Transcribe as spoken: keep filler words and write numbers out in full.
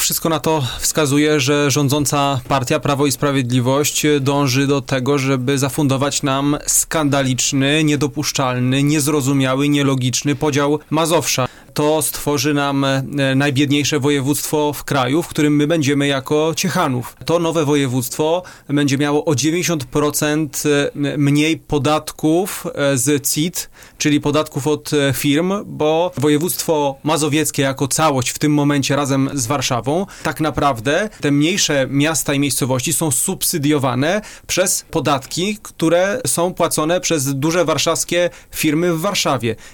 wszystko na to wskazuje, że rządząca partia Prawo i Sprawiedliwość dąży do tego, żeby zafundować nam skandaliczny, niedopuszczalny, niezrozumiały, nielogiczny podział Mazowsza. To stworzy nam najbiedniejsze województwo w kraju, w którym my będziemy jako Ciechanów. To nowe województwo będzie miało o dziewięćdziesiąt procent mniej podatków z C I T, czyli podatków od firm, bo województwo mazowieckie jako całość w tym momencie razem z Warszawą, tak naprawdę te mniejsze miasta i miejscowości są subsydiowane przez podatki, które są płacone przez duże warszawskie firmy w Warszawie.